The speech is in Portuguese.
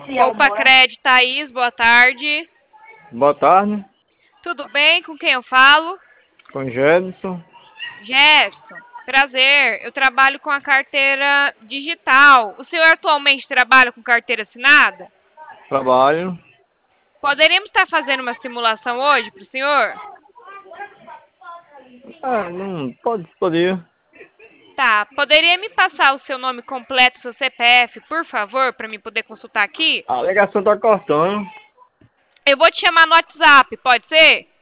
Opa, Cred, Thaís, boa tarde. Boa tarde, Tudo bem? Com quem eu falo? com Jedson. Jefferson, prazer. Eu trabalho com a carteira digital. O senhor atualmente trabalha com carteira assinada? Trabalho. Poderíamos estar fazendo uma simulação hoje para o senhor? Não, podia. Tá. Poderia me passar o seu nome completo, seu CPF, por favor, para mim poder consultar aqui? A ligação tá cortando. Eu vou te chamar no WhatsApp, pode ser?